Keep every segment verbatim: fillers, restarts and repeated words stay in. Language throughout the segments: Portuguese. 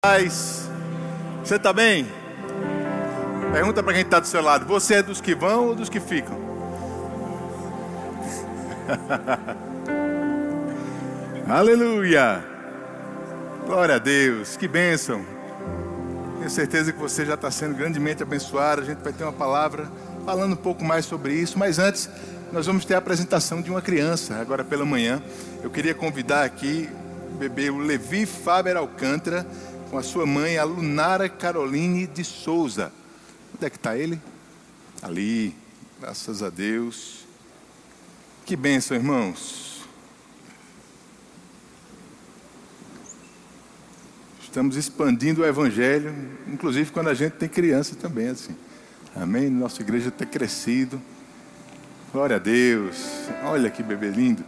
Você está bem? Pergunta para quem está do seu lado: você é dos que vão ou dos que ficam? Aleluia! Glória a Deus, que bênção! Tenho certeza que você já está sendo grandemente abençoado. A gente vai ter uma palavra falando um pouco mais sobre isso, mas antes nós vamos ter a apresentação de uma criança agora pela manhã. Eu queria convidar aqui o bebê, o Levi Faber Alcântara, com a sua mãe, a Lunara Caroline de Souza. Onde é que está ele? Ali, graças a Deus. Que bênção, irmãos. Estamos expandindo o Evangelho, inclusive quando a gente tem criança também, assim. Amém? Nossa igreja tem crescido. Glória a Deus. Olha que bebê lindo.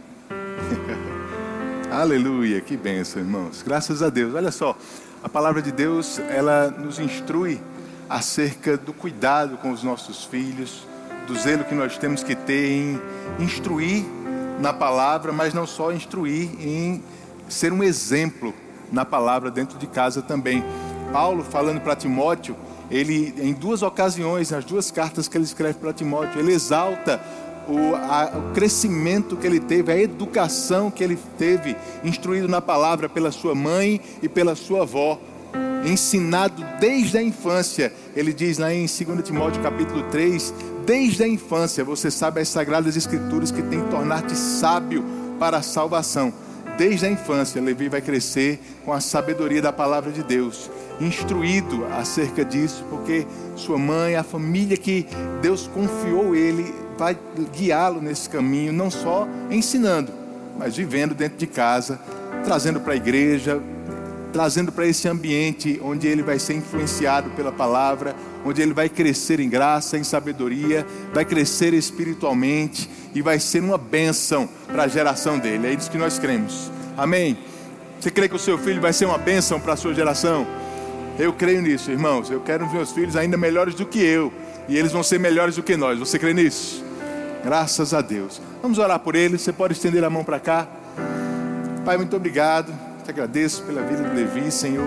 Aleluia, que bênção, irmãos. Graças a Deus. Olha só, a palavra de Deus, ela nos instrui acerca do cuidado com os nossos filhos, do zelo que nós temos que ter em instruir na palavra, mas não só instruir, em ser um exemplo na palavra dentro de casa também. Paulo, falando para Timóteo, ele, em duas ocasiões, nas duas cartas que ele escreve para Timóteo, ele exalta O, a, o crescimento que ele teve, a educação que ele teve, instruído na palavra pela sua mãe e pela sua avó, ensinado desde a infância. Ele diz lá em dois Timóteo capítulo três, desde a infância você sabe as sagradas escrituras que tem que tornar-te sábio para a salvação. Desde a infância, Levi vai crescer com a sabedoria da palavra de Deus, instruído acerca disso, porque sua mãe, a família que Deus confiou ele, vai guiá-lo nesse caminho, não só ensinando, mas vivendo dentro de casa, trazendo para a igreja, trazendo para esse ambiente onde ele vai ser influenciado pela palavra, onde ele vai crescer em graça, em sabedoria, vai crescer espiritualmente e vai ser uma bênção para a geração dele. É isso que nós cremos. Amém? Você crê que o seu filho vai ser uma bênção para a sua geração? Eu creio nisso, irmãos. Eu quero meus filhos ainda melhores do que eu, e eles vão ser melhores do que nós. Você crê nisso? Graças a Deus. Vamos orar por eles. Você pode estender a mão para cá. Pai, muito obrigado. Te agradeço pela vida do Levi, Senhor.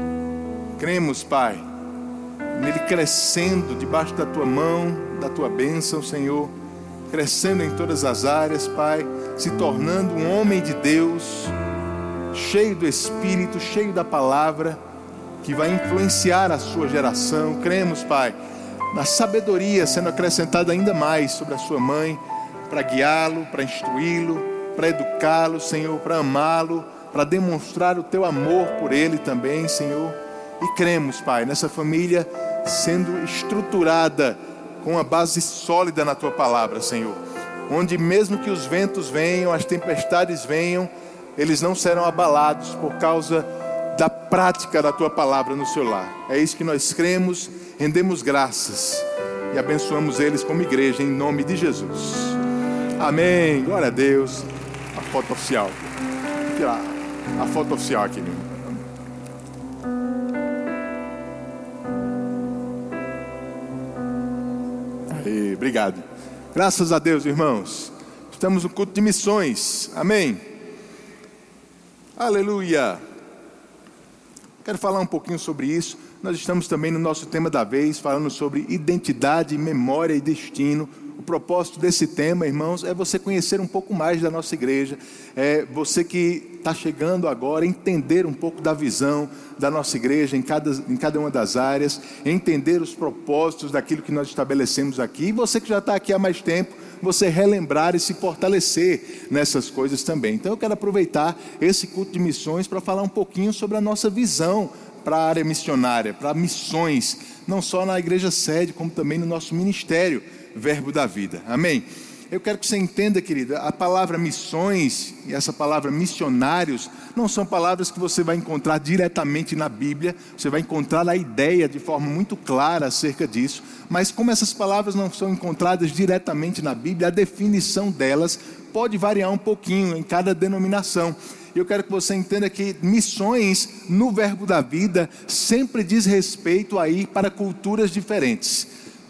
Cremos, Pai, nele crescendo debaixo da tua mão, da tua bênção, Senhor, crescendo em todas as áreas, Pai, se tornando um homem de Deus, cheio do Espírito, cheio da palavra, que vai influenciar a sua geração. Cremos, Pai, na sabedoria sendo acrescentada ainda mais sobre a sua mãe, para guiá-lo, para instruí-lo, para educá-lo, Senhor, para amá-lo, para demonstrar o teu amor por ele também, Senhor. E cremos, Pai, nessa família sendo estruturada com uma base sólida na tua palavra, Senhor, onde mesmo que os ventos venham, as tempestades venham, eles não serão abalados por causa da prática da tua palavra no seu lar. É isso que nós cremos, rendemos graças e abençoamos eles como igreja, em nome de Jesus. Amém. Glória a Deus. A foto oficial. Vou tirar a foto oficial aqui, meu. Aí, obrigado. Graças a Deus, irmãos. Estamos no culto de missões. Amém. Aleluia. Quero falar um pouquinho sobre isso. Nós estamos também no nosso tema da vez, falando sobre identidade, memória e destino. O propósito desse tema, irmãos, é você conhecer um pouco mais da nossa igreja. É você que está chegando agora, entender um pouco da visão da nossa igreja em cada, em cada uma das áreas, entender os propósitos daquilo que nós estabelecemos aqui. E você que já está aqui há mais tempo, você relembrar e se fortalecer nessas coisas também. Então eu quero aproveitar esse culto de missões para falar um pouquinho sobre a nossa visão para a área missionária, para missões, não só na igreja sede, como também no nosso ministério Verbo da Vida. Amém? Eu quero que você entenda, querida, a palavra missões e essa palavra missionários não são palavras que você vai encontrar diretamente na Bíblia. Você vai encontrar a ideia de forma muito clara acerca disso, mas como essas palavras não são encontradas diretamente na Bíblia, a definição delas pode variar um pouquinho em cada denominação. Eu quero que você entenda que missões no Verbo da Vida sempre diz respeito a ir para culturas diferentes,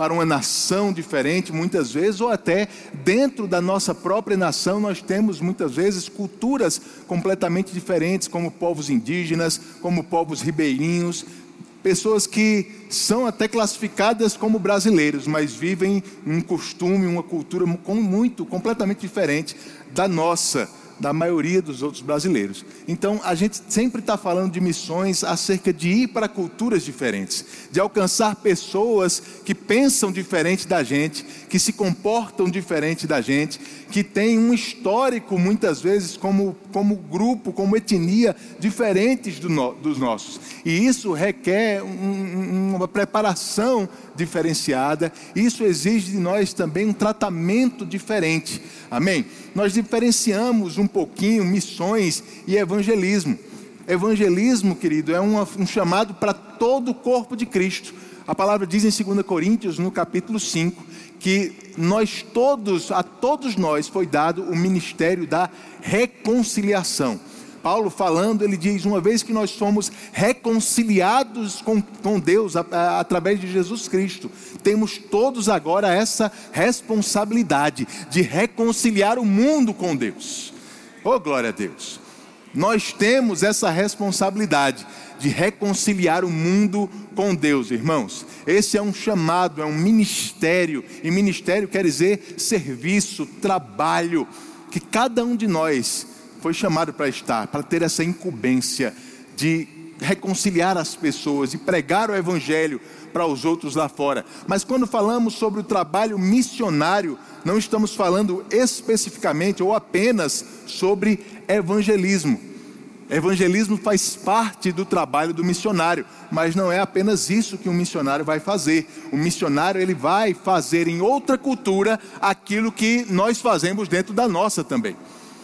para uma nação diferente, muitas vezes, ou até dentro da nossa própria nação, nós temos muitas vezes culturas completamente diferentes, como povos indígenas, como povos ribeirinhos, pessoas que são até classificadas como brasileiros, mas vivem um costume, uma cultura com muito, completamente diferente da nossa, da maioria dos outros brasileiros. Então a gente sempre está falando de missões acerca de ir para culturas diferentes, de alcançar pessoas que pensam diferente da gente, que se comportam diferente da gente, que têm um histórico muitas vezes como, como grupo, como etnia diferentes do no, dos nossos, e isso requer um, uma preparação diferenciada. Isso exige de nós também um tratamento diferente, amém? Nós diferenciamos um pouquinho missões e evangelismo. Evangelismo, querido, é uma, um chamado para todo o corpo de Cristo. A palavra diz em segunda Coríntios, no capítulo cinco, que nós todos, a todos nós foi dado o ministério da reconciliação. Paulo falando, ele diz, uma vez que nós somos reconciliados com, com Deus a, a, através de Jesus Cristo, temos todos agora essa responsabilidade de reconciliar o mundo com Deus. Oh, glória a Deus! Nós temos essa responsabilidade de reconciliar o mundo com Deus, irmãos. Esse é um chamado, é um ministério, e ministério quer dizer serviço, trabalho, que cada um de nós foi chamado para estar, para ter essa incumbência de reconciliar as pessoas e pregar o evangelho para os outros lá fora. Mas quando falamos sobre o trabalho missionário, não estamos falando especificamente ou apenas sobre evangelismo. Evangelismo faz parte do trabalho do missionário, mas não é apenas isso que um missionário vai fazer. O missionário, ele vai fazer em outra cultura aquilo que nós fazemos dentro da nossa também.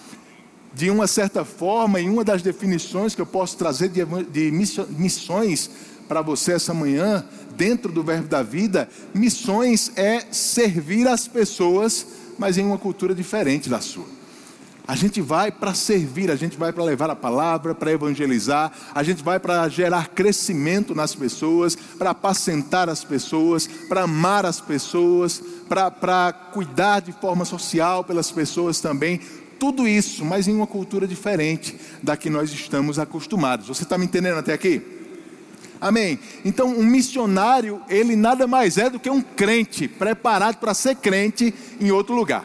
De uma certa forma, em uma das definições que eu posso trazer de, de missões para você essa manhã, dentro do Verbo da Vida, missões é servir as pessoas, mas em uma cultura diferente da sua. A gente vai para servir, a gente vai para levar a palavra, para evangelizar, a gente vai para gerar crescimento nas pessoas, para apacentar as pessoas, para amar as pessoas, para, para cuidar de forma social pelas pessoas também. Tudo isso, mas em uma cultura diferente da que nós estamos acostumados. Você está me entendendo até aqui? Amém? Então, um missionário, ele nada mais é do que um crente, preparado para ser crente em outro lugar.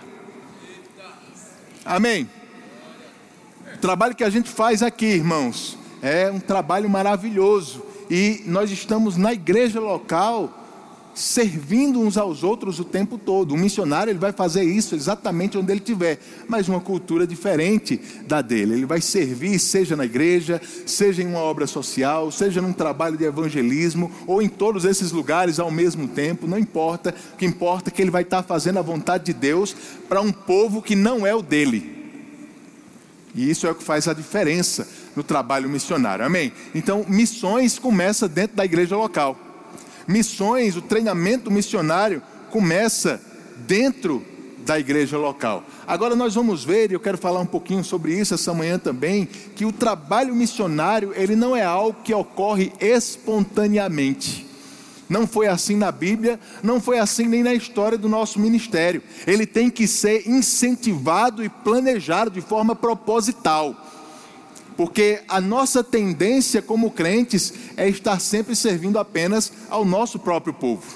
Amém? O trabalho que a gente faz aqui, irmãos, é um trabalho maravilhoso. E nós estamos na igreja local, servindo uns aos outros o tempo todo. Um missionário, ele vai fazer isso exatamente onde ele estiver, mas uma cultura diferente da dele. Ele vai servir, seja na igreja, seja em uma obra social, seja num trabalho de evangelismo, ou em todos esses lugares ao mesmo tempo, não importa. O que importa é que ele vai estar fazendo a vontade de Deus para um povo que não é o dele. E isso é o que faz a diferença no trabalho missionário, amém? Então, missões começa dentro da igreja local. Missões, o treinamento missionário começa dentro da igreja local. Agora nós vamos ver, e eu quero falar um pouquinho sobre isso essa manhã também, que o trabalho missionário, ele não é algo que ocorre espontaneamente. Não foi assim na Bíblia, não foi assim nem na história do nosso ministério. Ele tem que ser incentivado e planejado de forma proposital. Porque a nossa tendência como crentes é estar sempre servindo apenas ao nosso próprio povo.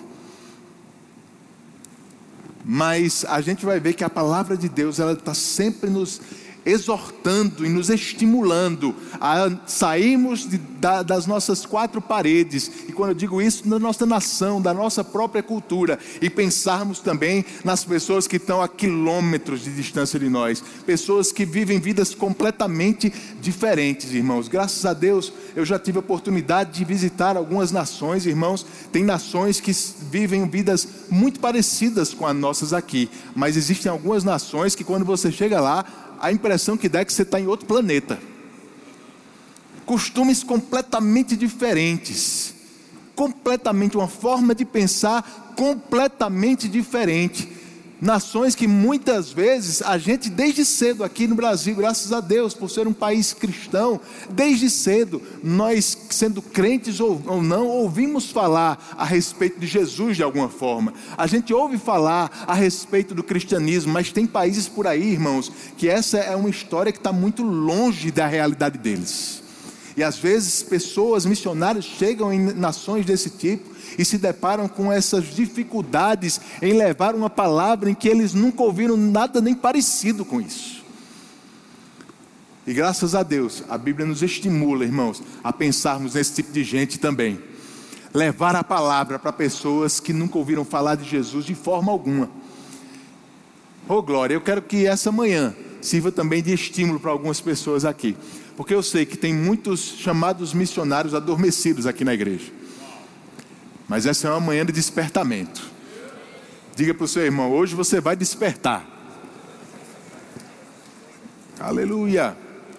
Mas a gente vai ver que a palavra de Deus, ela está sempre nos exortando e nos estimulando a sairmos de, da, das nossas quatro paredes, e quando eu digo isso, da nossa nação, da nossa própria cultura, e pensarmos também nas pessoas que estão a quilômetros de distância de nós, pessoas que vivem vidas completamente diferentes, irmãos. Graças a Deus, eu já tive a oportunidade de visitar algumas nações, irmãos. Tem nações que vivem vidas muito parecidas com as nossas aqui, mas existem algumas nações que quando você chega lá, a impressão que dá é que você está em outro planeta. Costumes completamente diferentes, completamente, uma forma de pensar completamente diferente. Nações que muitas vezes a gente desde cedo aqui no Brasil, graças a Deus por ser um país cristão, desde cedo nós, sendo crentes ou, ou não, ouvimos falar a respeito de Jesus de alguma forma. A gente ouve falar a respeito do cristianismo, mas tem países por aí, irmãos, que essa é uma história que está muito longe da realidade deles. E às vezes pessoas, missionários, chegam em nações desse tipo e se deparam com essas dificuldades em levar uma palavra em que eles nunca ouviram nada nem parecido com isso. E graças a Deus, a Bíblia nos estimula, irmãos, a pensarmos nesse tipo de gente também. Levar a palavra para pessoas que nunca ouviram falar de Jesus de forma alguma. Oh glória, eu quero que essa manhã sirva também de estímulo para algumas pessoas aqui. Porque eu sei que tem muitos chamados missionários adormecidos aqui na igreja. Mas essa é uma manhã de despertamento. Diga para o seu irmão, hoje você vai despertar. Aleluia.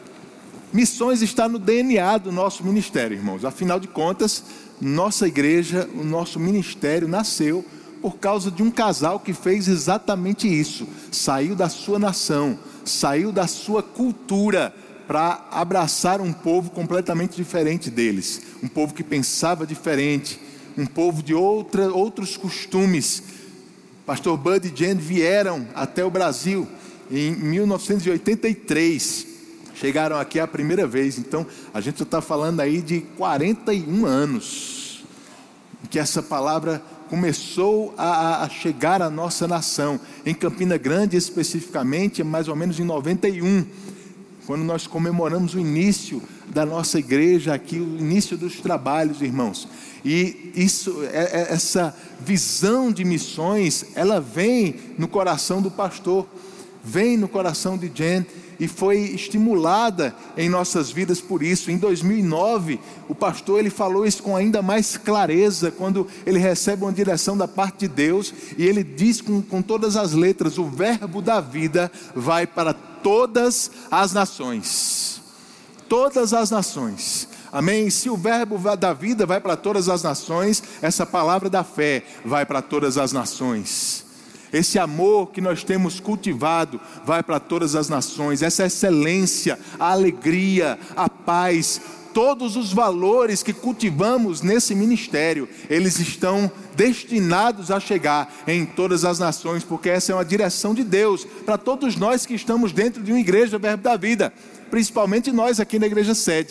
Missões está no D N A do nosso ministério, irmãos. Afinal de contas, nossa igreja, o nosso ministério nasceu por causa de um casal que fez exatamente isso. Saiu da sua nação, saiu da sua cultura para abraçar um povo completamente diferente deles. Um povo que pensava diferente, um povo de outra, outros costumes. Pastor Bud e Jen vieram até o Brasil em mil novecentos e oitenta e três. Chegaram aqui a primeira vez. Então a gente está falando aí de quarenta e um anos que essa palavra começou a, a chegar à nossa nação. Em Campina Grande especificamente, mais ou menos em noventa e um, quando nós comemoramos o início da nossa igreja aqui, o início dos trabalhos, irmãos. E isso, essa visão de missões, ela vem no coração do pastor, vem no coração de Jen, e foi estimulada em nossas vidas por isso. Em dois mil e nove, o pastor ele falou isso com ainda mais clareza, quando ele recebe uma direção da parte de Deus, e ele diz com, com todas as letras: o verbo da vida vai para todas as nações. Todas as nações. Amém? Se o verbo da vida vai para todas as nações, essa palavra da fé vai para todas as nações. Esse amor que nós temos cultivado vai para todas as nações. Essa excelência, a alegria, a paz, todos os valores que cultivamos nesse ministério, eles estão destinados a chegar em todas as nações, porque essa é uma direção de Deus para todos nós que estamos dentro de uma igreja Verbo da Vida, principalmente nós aqui na igreja sede.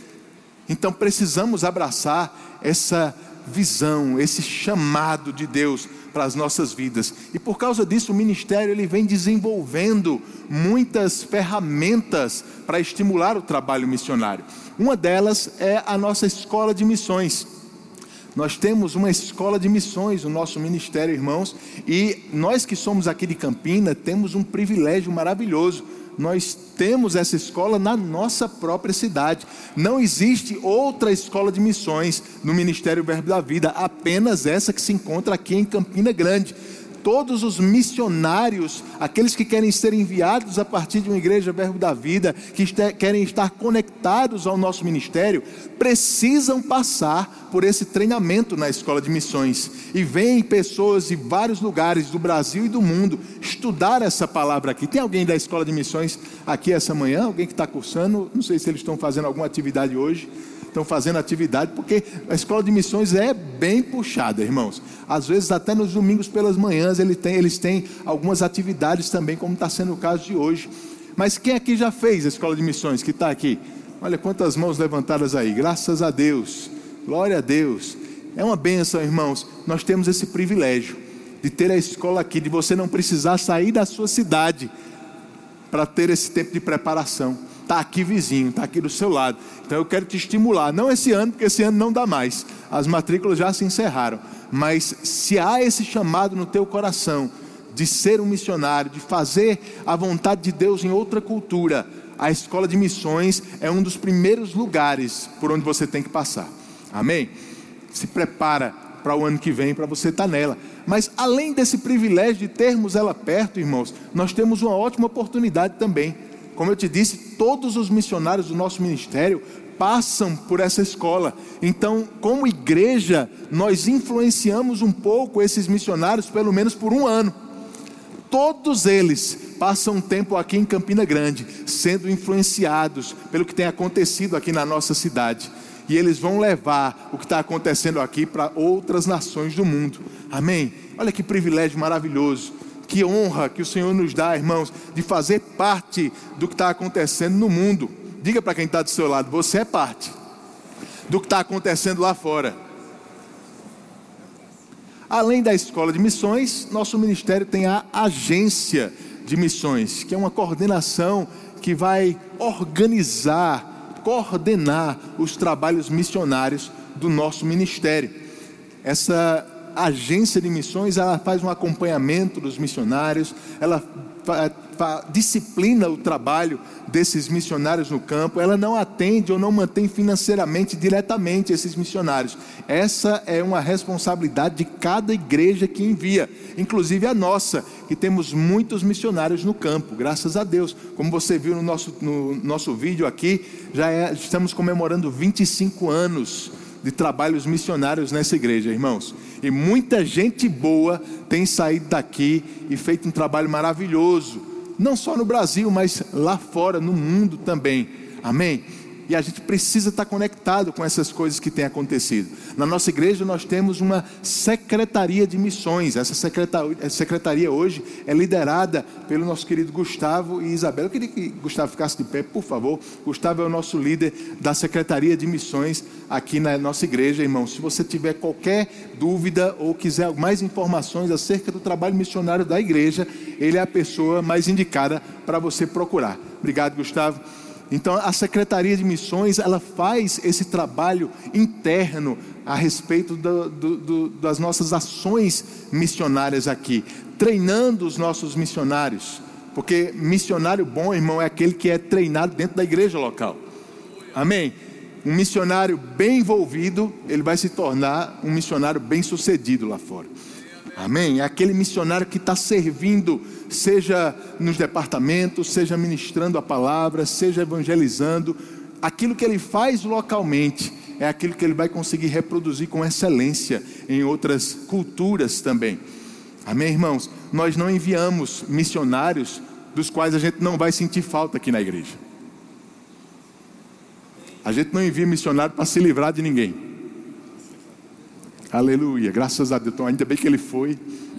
Então precisamos abraçar essa visão, esse chamado de Deus para as nossas vidas. E por causa disso o ministério ele vem desenvolvendo muitas ferramentas para estimular o trabalho missionário. Uma delas é a nossa escola de missões. Nós temos uma escola de missões no nosso ministério, irmãos, e nós que somos aqui de Campina temos um privilégio maravilhoso. Nós temos essa escola na nossa própria cidade. Não existe outra escola de missões no Ministério Verbo da Vida, apenas essa que se encontra aqui em Campina Grande. Todos os missionários, aqueles que querem ser enviados a partir de uma igreja Verbo da Vida, que este, querem estar conectados ao nosso ministério, precisam passar por esse treinamento na escola de missões. E vêm pessoas de vários lugares do Brasil e do mundo estudar essa palavra aqui. Tem alguém da escola de missões aqui essa manhã? Alguém que está cursando? Não sei se eles estão fazendo alguma atividade hoje. Estão fazendo atividade, porque a escola de missões é bem puxada, irmãos. Às vezes até nos domingos pelas manhãs eles têm, eles têm algumas atividades também, como está sendo o caso de hoje. Mas quem aqui já fez a escola de missões, que está aqui? Olha quantas mãos levantadas aí, graças a Deus, glória a Deus. É uma bênção, irmãos, nós temos esse privilégio de ter a escola aqui, de você não precisar sair da sua cidade para ter esse tempo de preparação. Está aqui vizinho, está aqui do seu lado. Então eu quero te estimular, não esse ano, porque esse ano não dá mais, as matrículas já se encerraram, mas se há esse chamado no teu coração, de ser um missionário, de fazer a vontade de Deus em outra cultura, a escola de missões é um dos primeiros lugares por onde você tem que passar, amém? Se prepara para o ano que vem, para você estar nela. Mas além desse privilégio de termos ela perto, irmãos, nós temos uma ótima oportunidade também. Como eu te disse, todos os missionários do nosso ministério passam por essa escola. Então, como igreja, nós influenciamos um pouco esses missionários, pelo menos por um ano. todos eles passam um tempo aqui em Campina Grande, sendo influenciados pelo que tem acontecido aqui na nossa cidade. E eles vão levar o que está acontecendo aqui para outras nações do mundo. Amém? Olha que privilégio maravilhoso, que honra que o Senhor nos dá, irmãos, de fazer parte do que está acontecendo no mundo. Diga para quem está do seu lado: você é parte do que está acontecendo lá fora. Além da escola de missões, nosso ministério tem a agência de missões, que é uma coordenação que vai organizar, coordenar os trabalhos missionários do nosso ministério. Essa agência de missões, ela faz um acompanhamento dos missionários, ela fa, fa, disciplina o trabalho desses missionários no campo. Ela não atende ou não mantém financeiramente diretamente esses missionários. Essa é uma responsabilidade de cada igreja que envia, inclusive a nossa, que temos muitos missionários no campo, graças a Deus. Como você viu no nosso, no nosso vídeo aqui, já é, estamos comemorando vinte e cinco anos de trabalhos missionários nessa igreja, irmãos. E muita gente boa tem saído daqui e feito um trabalho maravilhoso, não só no Brasil, mas lá fora, no mundo também. Amém? E a gente precisa estar conectado com essas coisas que têm acontecido. Na nossa igreja nós temos uma secretaria de missões. Essa secretaria, secretaria hoje é liderada pelo nosso querido Gustavo e Isabela. Eu queria que Gustavo ficasse de pé, por favor. Gustavo é o nosso líder da secretaria de missões aqui na nossa igreja, irmão. Se você tiver qualquer dúvida ou quiser mais informações acerca do trabalho missionário da igreja, ele é a pessoa mais indicada para você procurar. Obrigado, Gustavo. Então a Secretaria de Missões, ela faz esse trabalho interno a respeito do, do, do, das nossas ações missionárias aqui, treinando os nossos missionários, porque missionário bom, irmão, é aquele que é treinado dentro da igreja local. Amém? Um missionário bem envolvido, ele vai se tornar um missionário bem sucedido lá fora. Amém? É aquele missionário que está servindo, seja nos departamentos, seja ministrando a palavra, seja evangelizando. Aquilo que ele faz localmente é aquilo que ele vai conseguir reproduzir com excelência em outras culturas também. Amém, irmãos? Nós não enviamos missionários dos quais a gente não vai sentir falta aqui na igreja. A gente não envia missionário para se livrar de ninguém. Aleluia, graças a Deus. Então, ainda bem que ele foi.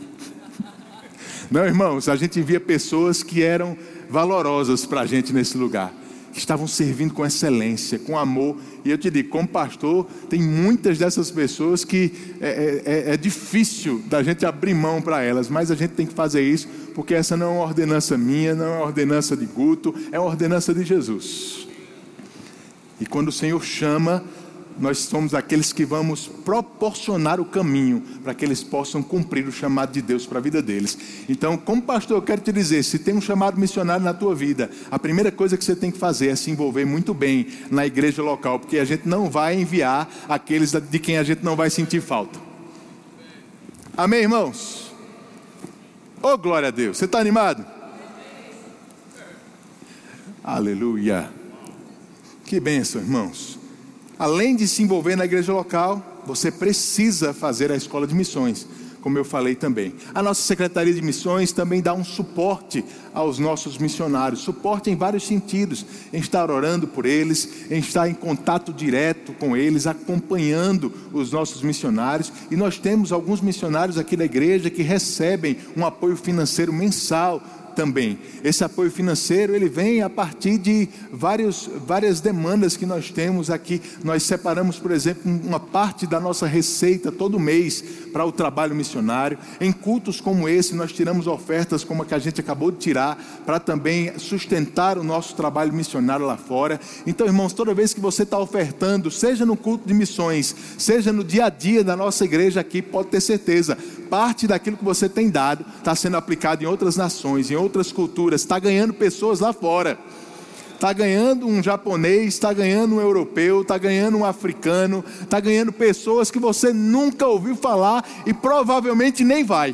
Não, irmãos, a gente envia pessoas que eram valorosas para a gente nesse lugar, que estavam servindo com excelência, com amor. E eu te digo, como pastor, tem muitas dessas pessoas que é, é, é difícil da gente abrir mão para elas, mas a gente tem que fazer isso, porque essa não é uma ordenança minha, não é uma ordenança de Guto, é uma ordenança de Jesus. E quando o Senhor chama, nós somos aqueles que vamos proporcionar o caminho para que eles possam cumprir o chamado de Deus para a vida deles. Então, como pastor, eu quero te dizer, se tem um chamado missionário na tua vida, a primeira coisa que você tem que fazer é se envolver muito bem na igreja local, porque a gente não vai enviar aqueles de quem a gente não vai sentir falta. Amém, irmãos? Oh, glória a Deus. Você está animado? Aleluia. Que bênção, irmãos. Além de se envolver na igreja local, você precisa fazer a escola de missões, como eu falei também. A nossa Secretaria de Missões também dá um suporte aos nossos missionários, suporte em vários sentidos, em estar orando por eles, em estar em contato direto com eles, acompanhando os nossos missionários. E nós temos alguns missionários aqui da igreja que recebem um apoio financeiro mensal também. Esse apoio financeiro, ele vem a partir de vários, várias demandas que nós temos aqui. Nós separamos, por exemplo, uma parte da nossa receita todo mês para o trabalho missionário. Em cultos como esse, nós tiramos ofertas como a que a gente acabou de tirar, para também sustentar o nosso trabalho missionário lá fora. Então, irmãos, toda vez que você está ofertando, seja no culto de missões, seja no dia a dia da nossa igreja aqui, pode ter certeza, parte daquilo que você tem dado está sendo aplicado em outras nações, em outras culturas, está ganhando pessoas lá fora. Está ganhando um japonês, está ganhando um europeu, está ganhando um africano, está ganhando pessoas que você nunca ouviu falar e provavelmente nem vai.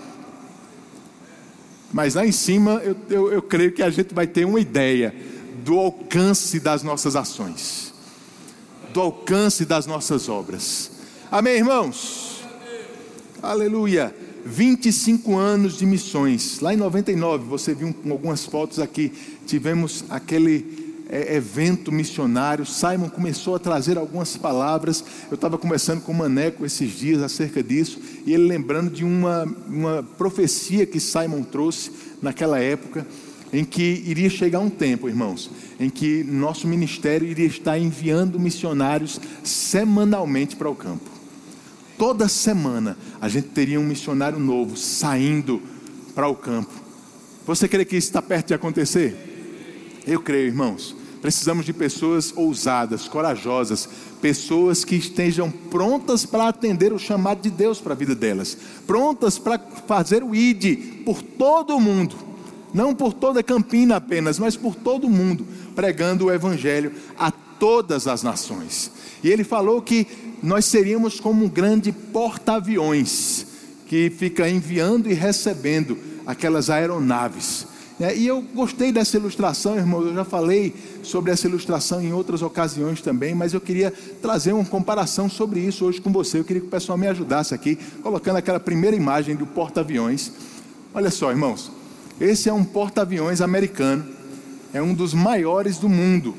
Mas lá em cima, eu, eu, eu creio que a gente vai ter uma ideia do alcance das nossas ações, do alcance das nossas obras. Amém, irmãos? Aleluia. vinte e cinco anos de missões. Lá em noventa e nove, você viu algumas fotos aqui, tivemos aquele é, evento missionário. Simon começou a trazer algumas palavras. Eu estava conversando com o Maneco esses dias acerca disso, e ele lembrando de uma, uma profecia que Simon trouxe naquela época, em que iria chegar um tempo, irmãos, em que nosso ministério iria estar enviando missionários semanalmente para o campo. Toda semana a gente teria um missionário novo saindo para o campo. Você crê que isso está perto de acontecer? Eu creio, irmãos. Precisamos de pessoas ousadas, corajosas, pessoas que estejam prontas para atender o chamado de Deus para a vida delas, prontas para fazer o I D por todo o mundo, não por toda Campina apenas, mas por todo o mundo, pregando o Evangelho a todas as nações. E ele falou que nós seríamos como um grande porta-aviões, que fica enviando e recebendo aquelas aeronaves. E eu gostei dessa ilustração, irmão. Eu já falei sobre essa ilustração em outras ocasiões também, mas eu queria trazer uma comparação sobre isso hoje com você. Eu queria que o pessoal me ajudasse aqui, colocando aquela primeira imagem do porta-aviões. Olha só, irmãos, esse é um porta-aviões americano, é um dos maiores do mundo.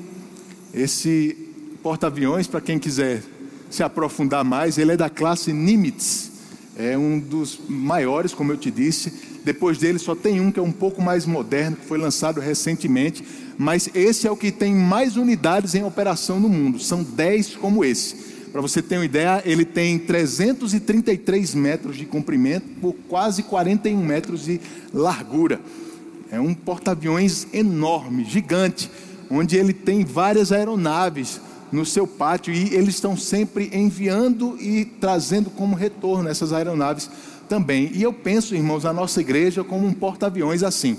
Esse porta-aviões, para quem quiser se aprofundar mais, ele é da classe Nimitz, é um dos maiores, como eu te disse. Depois dele só tem um que é um pouco mais moderno, que foi lançado recentemente, mas esse é o que tem mais unidades em operação no mundo. São dez como esse. Para você ter uma ideia, ele tem trezentos e trinta e três metros de comprimento por quase quarenta e um metros de largura. É um porta-aviões enorme, gigante, onde ele tem várias aeronaves no seu pátio, e eles estão sempre enviando e trazendo como retorno essas aeronaves também. E eu penso, irmãos, a nossa igreja como um porta-aviões assim,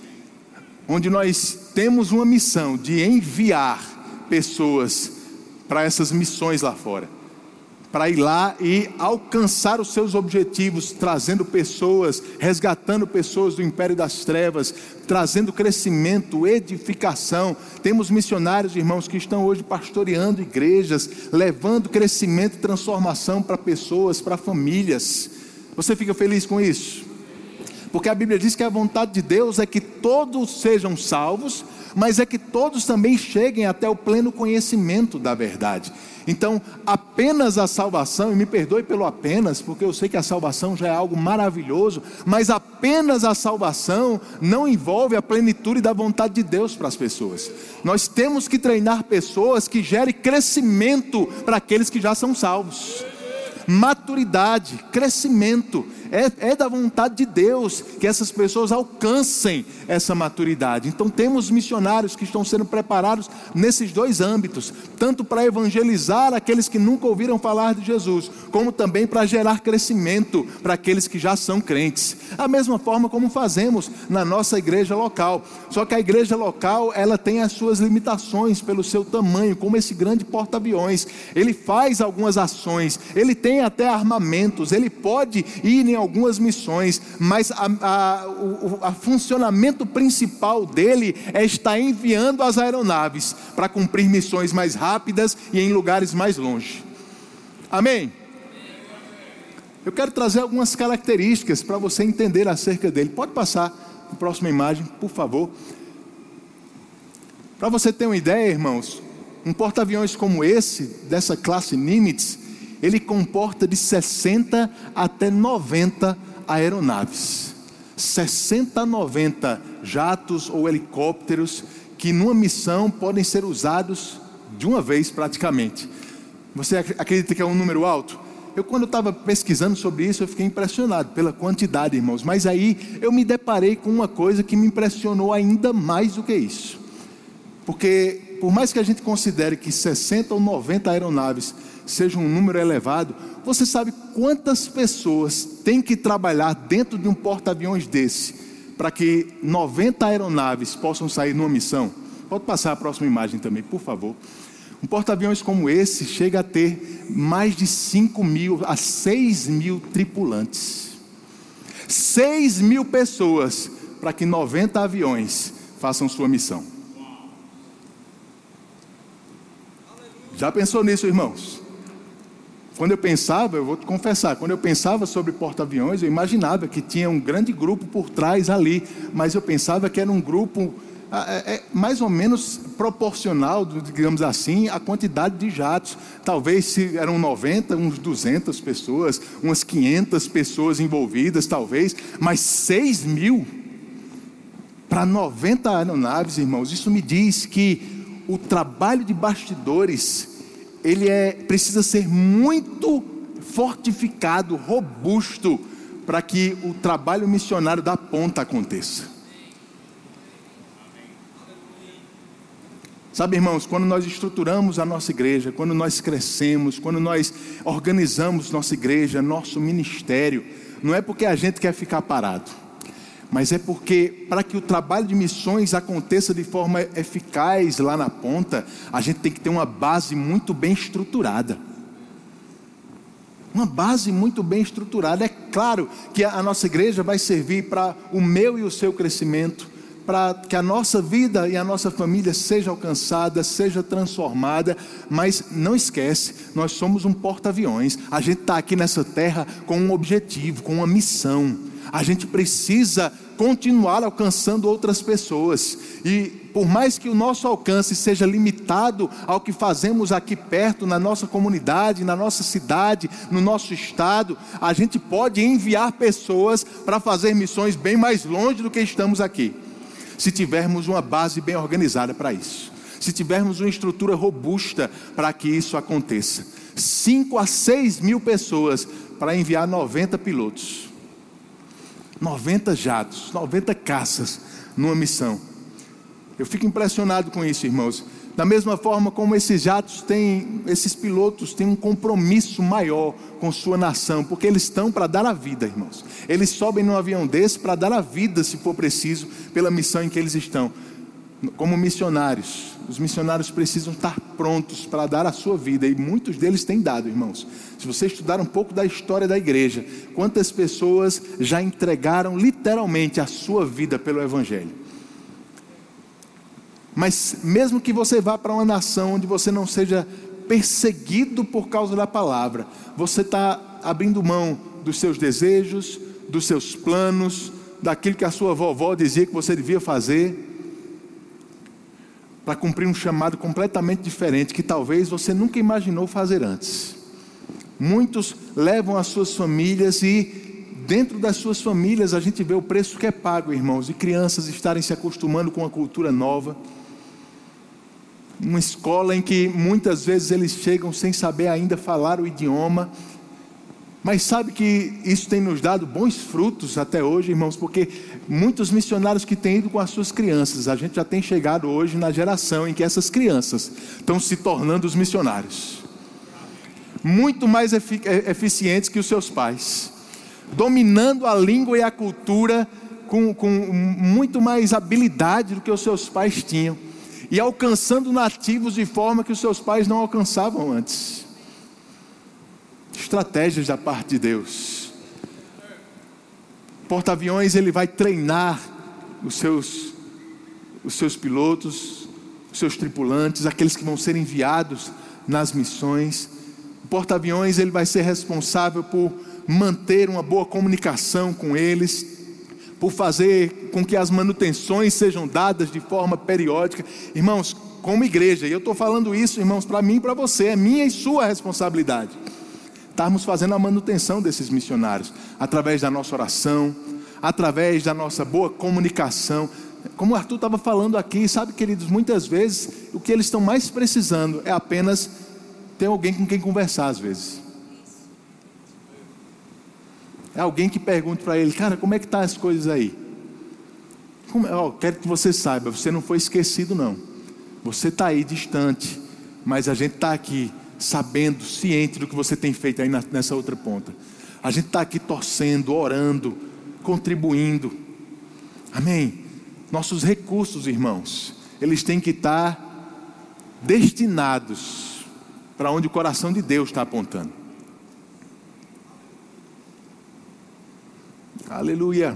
onde nós temos uma missão de enviar pessoas para essas missões lá fora, para ir lá e alcançar os seus objetivos, trazendo pessoas, resgatando pessoas do império das trevas, trazendo crescimento, edificação. Temos missionários, irmãos, que estão hoje pastoreando igrejas, levando crescimento e transformação para pessoas, para famílias. Você fica feliz com isso? Porque a Bíblia diz que a vontade de Deus é que todos sejam salvos, mas é que todos também cheguem até o pleno conhecimento da verdade. Então, apenas a salvação, e me perdoe pelo apenas, porque eu sei que a salvação já é algo maravilhoso, mas apenas a salvação não envolve a plenitude da vontade de Deus para as pessoas. Nós temos que treinar pessoas que gerem crescimento para aqueles que já são salvos. Maturidade, crescimento, é, é da vontade de Deus que essas pessoas alcancem essa maturidade. Então temos missionários que estão sendo preparados nesses dois âmbitos, tanto para evangelizar aqueles que nunca ouviram falar de Jesus, como também para gerar crescimento para aqueles que já são crentes. A mesma forma como fazemos na nossa igreja local, só que a igreja local, ela tem as suas limitações pelo seu tamanho, como esse grande porta-aviões. Ele faz algumas ações, ele tem até armamentos, ele pode ir em algumas missões, mas a, a, o a funcionamento principal dele é estar enviando as aeronaves para cumprir missões mais rápidas e em lugares mais longe. Amém? Eu quero trazer algumas características para você entender acerca dele. Pode passar a próxima imagem, por favor. Para você ter uma ideia, irmãos, um porta-aviões como esse, dessa classe Nimitz, ele comporta de sessenta até noventa aeronaves, sessenta a noventa jatos ou helicópteros, que numa missão podem ser usados de uma vez praticamente. Você acredita que é um número alto? Eu, quando eu estava pesquisando sobre isso, eu fiquei impressionado pela quantidade, irmãos, mas aí eu me deparei com uma coisa que me impressionou ainda mais do que isso, porque por mais que a gente considere que sessenta ou noventa aeronaves seja um número elevado, você sabe quantas pessoas têm que trabalhar dentro de um porta-aviões desse, para que noventa aeronaves possam sair numa missão? Pode passar a próxima imagem também, por favor. Um porta-aviões como esse chega a ter mais de cinco mil a seis mil tripulantes, seis mil pessoas, para que noventa aviões façam sua missão. Já pensou nisso, irmãos? Quando eu pensava, eu vou te confessar, quando eu pensava sobre porta-aviões, eu imaginava que tinha um grande grupo por trás ali, mas eu pensava que era um grupo é, é, mais ou menos proporcional, digamos assim, à quantidade de jatos. Talvez se eram noventa, uns duzentas pessoas, umas quinhentas pessoas envolvidas, talvez, mas seis mil para noventa aeronaves, irmãos. Isso me diz que o trabalho de bastidores, ele é, precisa ser muito fortificado, robusto, para que o trabalho missionário da ponta aconteça. Sabe, irmãos, quando nós estruturamos a nossa igreja, quando nós crescemos, quando nós organizamos nossa igreja, nosso ministério, não é porque a gente quer ficar parado, mas é porque, para que o trabalho de missões aconteça de forma eficaz lá na ponta, a gente tem que ter uma base muito bem estruturada. Uma base muito bem estruturada. É claro que a nossa igreja vai servir para o meu e o seu crescimento, para que a nossa vida e a nossa família seja alcançada, seja transformada. Mas não esquece, nós somos um porta-aviões. A gente está aqui nessa terra com um objetivo, com uma missão. A gente precisa continuar alcançando outras pessoas. E por mais que o nosso alcance seja limitado ao que fazemos aqui perto, na nossa comunidade, na nossa cidade, no nosso estado, a gente pode enviar pessoas para fazer missões bem mais longe do que estamos aqui, se tivermos uma base bem organizada para isso, se tivermos uma estrutura robusta para que isso aconteça. Cinco a seis mil pessoas para enviar noventa pilotos, noventa jatos, noventa caças numa missão. Eu fico impressionado com isso, irmãos. Da mesma forma como esses jatos têm, esses pilotos têm um compromisso maior com sua nação, porque eles estão para dar a vida, irmãos. Eles sobem num avião desse para dar a vida, se for preciso, pela missão em que eles estão. Como missionários, os missionários precisam estar prontos para dar a sua vida, e muitos deles têm dado, irmãos. Se você estudar um pouco da história da igreja, quantas pessoas já entregaram literalmente a sua vida pelo Evangelho. Mas mesmo que você vá para uma nação onde você não seja perseguido por causa da palavra, você está abrindo mão dos seus desejos, dos seus planos, daquilo que a sua vovó dizia que você devia fazer, para cumprir um chamado completamente diferente, que talvez você nunca imaginou fazer antes. Muitos levam as suas famílias, e dentro das suas famílias a gente vê o preço que é pago, irmãos, e crianças estarem se acostumando com uma cultura nova. Uma escola em que muitas vezes eles chegam sem saber ainda falar o idioma. Mas sabe que isso tem nos dado bons frutos até hoje, irmãos, porque muitos missionários que têm ido com as suas crianças, a gente já tem chegado hoje na geração em que essas crianças estão se tornando os missionários, muito mais efic- eficientes que os seus pais, dominando a língua e a cultura com, com muito mais habilidade do que os seus pais tinham, e alcançando nativos de forma que os seus pais não alcançavam antes. Estratégias da parte de Deus. Porta-aviões, ele vai treinar os seus, os seus pilotos, os seus tripulantes, aqueles que vão ser enviados nas missões. O porta-aviões, ele vai ser responsável por manter uma boa comunicação com eles, por fazer com que as manutenções sejam dadas de forma periódica. Irmãos, como igreja, e eu estou falando isso, irmãos, para mim e para você, é minha e sua responsabilidade, estarmos fazendo a manutenção desses missionários, através da nossa oração, através da nossa boa comunicação. Como o Arthur estava falando aqui, sabe, queridos, muitas vezes o que eles estão mais precisando é apenas ter alguém com quem conversar às vezes. É alguém que pergunte para ele: cara, como é que estão as coisas aí? Como, oh, quero que você saiba, você não foi esquecido não. Você está aí distante, mas a gente está aqui sabendo, ciente do que você tem feito aí na, nessa outra ponta. A gente está aqui torcendo, orando, contribuindo. Amém? Nossos recursos, irmãos, eles têm que estar destinados para onde o coração de Deus está apontando. Aleluia.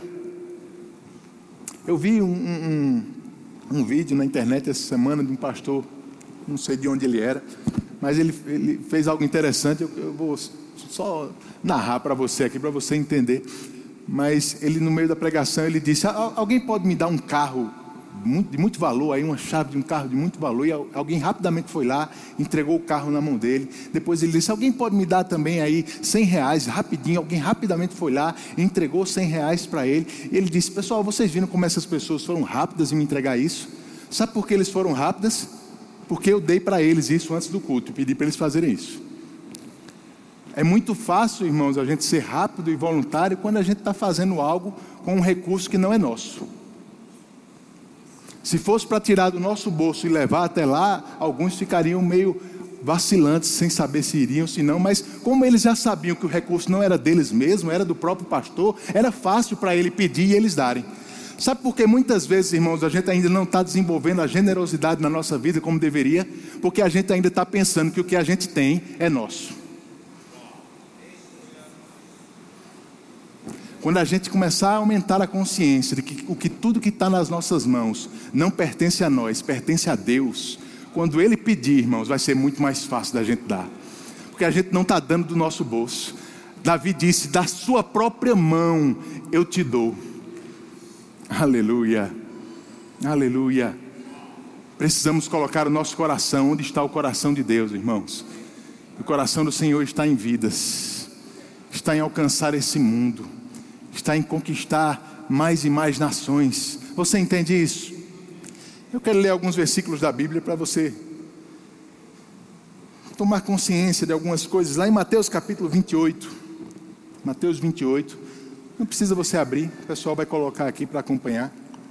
Eu vi um, um, um vídeo na internet essa semana de um pastor, não sei de onde ele era, mas ele, ele fez algo interessante. Eu, eu vou só narrar para você aqui, para você entender. Mas ele, no meio da pregação, ele disse: alguém pode me dar um carro de muito valor, aí uma chave de um carro de muito valor? E alguém rapidamente foi lá, entregou o carro na mão dele. Depois ele disse: alguém pode me dar também aí cem reais? Rapidinho, alguém rapidamente foi lá e entregou cem reais para ele. E ele disse: pessoal, vocês viram como essas pessoas foram rápidas em me entregar isso? Sabe por que eles foram rápidas? Porque eu dei para eles isso antes do culto, e pedi para eles fazerem isso. É muito fácil, irmãos, a gente ser rápido e voluntário quando a gente está fazendo algo com um recurso que não é nosso. Se fosse para tirar do nosso bolso e levar até lá, alguns ficariam meio vacilantes, sem saber se iriam, se não. Mas como eles já sabiam que o recurso não era deles mesmos, era do próprio pastor, era fácil para ele pedir e eles darem. Sabe por que muitas vezes, irmãos, a gente ainda não está desenvolvendo a generosidade na nossa vida como deveria? Porque a gente ainda está pensando que o que a gente tem é nosso. Quando a gente começar a aumentar a consciência de que, o que tudo que está nas nossas mãos não pertence a nós, pertence a Deus, quando Ele pedir, irmãos, vai ser muito mais fácil da gente dar, porque a gente não está dando do nosso bolso. Davi disse: da sua própria mão eu te dou. Aleluia, aleluia. Precisamos colocar o nosso coração onde está o coração de Deus, irmãos. O coração do Senhor está em vidas, está em alcançar esse mundo, está em conquistar mais e mais nações. Você entende isso? Eu quero ler alguns versículos da Bíblia para você tomar consciência de algumas coisas. Lá em Mateus capítulo vinte e oito, Mateus vinte e oito, não precisa você abrir, o pessoal vai colocar aqui para acompanhar.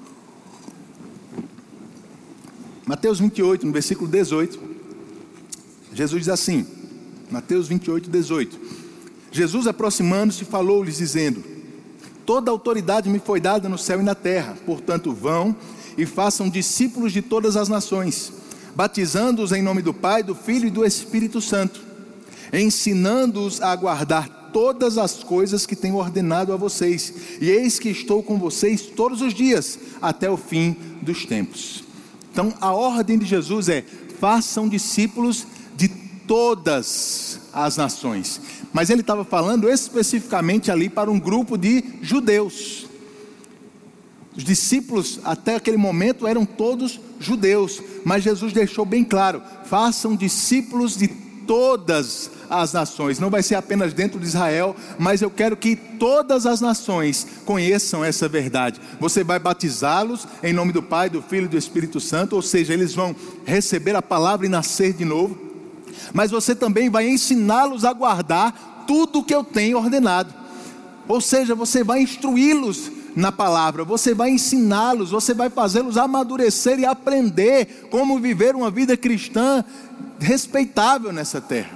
Mateus vinte e oito, no versículo dezoito, Jesus diz assim, Mateus vinte e oito, dezoito: Jesus, aproximando-se, falou-lhes dizendo: toda autoridade me foi dada no céu e na terra. Portanto, vão e façam discípulos de todas as nações, batizando-os em nome do Pai, do Filho e do Espírito Santo, ensinando-os a guardar todas as coisas que tenho ordenado a vocês. E eis que estou com vocês todos os dias, até o fim dos tempos. Então, a ordem de Jesus é: façam discípulos de todas as nações. Mas ele estava falando especificamente ali para um grupo de judeus. Os discípulos até aquele momento eram todos judeus, mas Jesus deixou bem claro: façam discípulos de todas as nações. Não vai ser apenas dentro de Israel, mas eu quero que todas as nações conheçam essa verdade. Você vai batizá-los em nome do Pai, do Filho e do Espírito Santo, ou seja, eles vão receber a palavra e nascer de novo. Mas você também vai ensiná-los a guardar tudo o que eu tenho ordenado. Ou seja, você vai instruí-los na palavra, você vai ensiná-los, você vai fazê-los amadurecer e aprender como viver uma vida cristã respeitável nessa terra.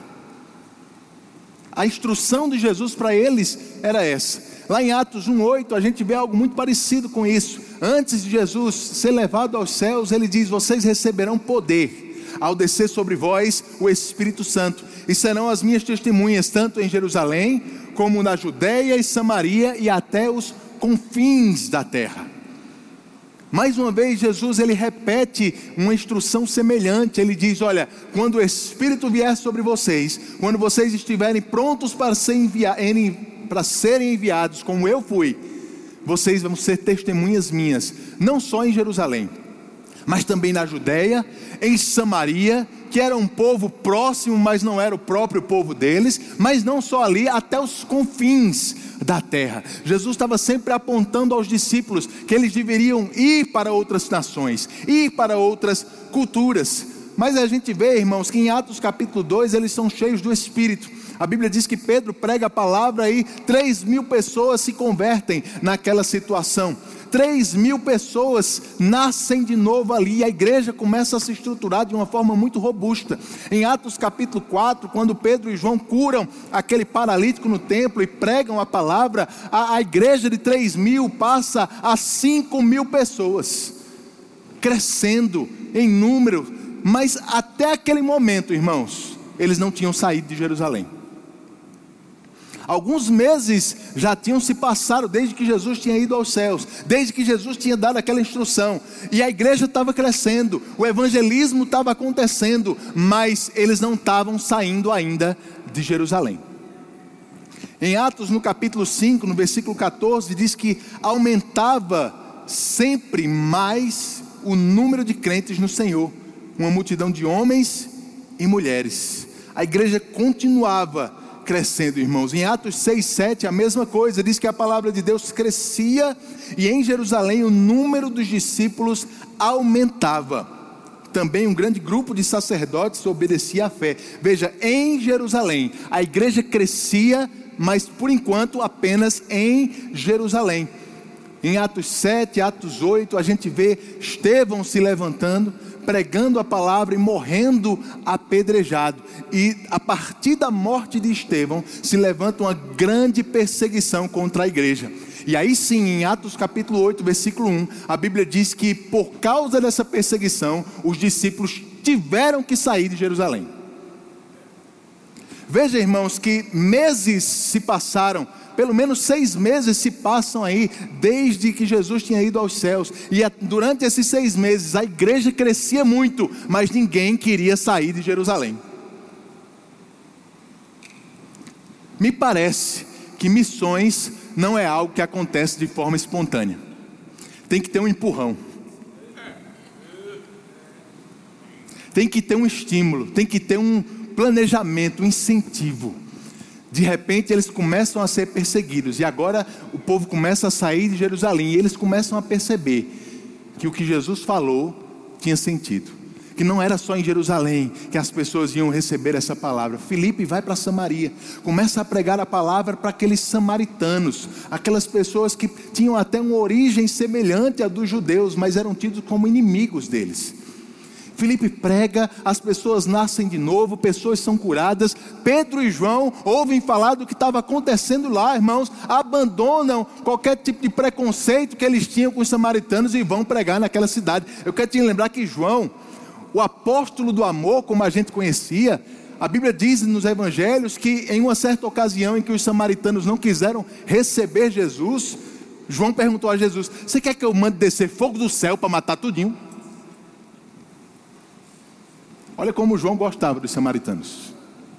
A instrução de Jesus para eles era essa. Lá em Atos um, oito, a gente vê algo muito parecido com isso. Antes de Jesus ser levado aos céus, ele diz: vocês receberão poder ao descer sobre vós o Espírito Santo, e serão as minhas testemunhas, tanto em Jerusalém, como na Judeia e Samaria, e até os confins da terra. Mais uma vez Jesus ele repete uma instrução semelhante. Ele diz: olha, quando o Espírito vier sobre vocês, quando vocês estiverem prontos para, ser envia, para serem enviados, como eu fui, vocês vão ser testemunhas minhas, não só em Jerusalém, mas também na Judeia, em Samaria, que era um povo próximo, mas não era o próprio povo deles, mas não só ali, até os confins da terra. Jesus estava sempre apontando aos discípulos que eles deveriam ir para outras nações, ir para outras culturas. Mas a gente vê, irmãos, que em Atos capítulo dois, eles são cheios do Espírito. A Bíblia diz que Pedro prega a palavra e três mil pessoas se convertem naquela situação. Três mil pessoas nascem de novo ali, e a igreja começa a se estruturar de uma forma muito robusta. Em Atos capítulo quatro, quando Pedro e João curam aquele paralítico no templo e pregam a palavra, a, a igreja de três mil passa a cinco mil pessoas, crescendo em número. Mas até aquele momento, irmãos, eles não tinham saído de Jerusalém. Alguns meses já tinham se passado desde que Jesus tinha ido aos céus, desde que Jesus tinha dado aquela instrução, e a igreja estava crescendo, o evangelismo estava acontecendo, mas eles não estavam saindo ainda de Jerusalém. Em Atos, no capítulo cinco, no versículo catorze, diz que aumentava sempre mais o número de crentes no Senhor, uma multidão de homens e mulheres. A igreja continuava crescendo, irmãos. Em Atos seis, sete, a mesma coisa, diz que a palavra de Deus crescia e em Jerusalém o número dos discípulos aumentava. Também um grande grupo de sacerdotes obedecia à fé. Veja, em Jerusalém a igreja crescia, mas por enquanto apenas em Jerusalém. Em Atos sete, Atos oito, a gente vê Estevão se levantando, pregando a palavra e morrendo apedrejado. E a partir da morte de Estevão, se levanta uma grande perseguição contra a igreja. E aí sim, em Atos capítulo oito, versículo um, a Bíblia diz que por causa dessa perseguição, os discípulos tiveram que sair de Jerusalém. Veja, irmãos, que meses se passaram, pelo menos seis meses se passam aí, desde que Jesus tinha ido aos céus, e durante esses seis meses a igreja crescia muito, mas ninguém queria sair de Jerusalém. Me parece que missões não é algo que acontece de forma espontânea, tem que ter um empurrão, tem que ter um estímulo, tem que ter um planejamento, um incentivo. De repente eles começam a ser perseguidos, e agora o povo começa a sair de Jerusalém, e eles começam a perceber que o que Jesus falou tinha sentido, que não era só em Jerusalém que as pessoas iam receber essa palavra. Filipe vai para Samaria, começa a pregar a palavra para aqueles samaritanos, aquelas pessoas que tinham até uma origem semelhante à dos judeus, mas eram tidos como inimigos deles. Filipe prega, as pessoas nascem de novo, pessoas são curadas. Pedro e João ouvem falar do que estava acontecendo lá, irmãos, abandonam qualquer tipo de preconceito que eles tinham com os samaritanos e vão pregar naquela cidade. Eu quero te lembrar que João, o apóstolo do amor, como a gente conhecia, a Bíblia diz nos evangelhos que em uma certa ocasião em que os samaritanos não quiseram receber Jesus, João perguntou a Jesus: você quer que eu mande descer fogo do céu para matar tudinho? Olha como João gostava dos samaritanos.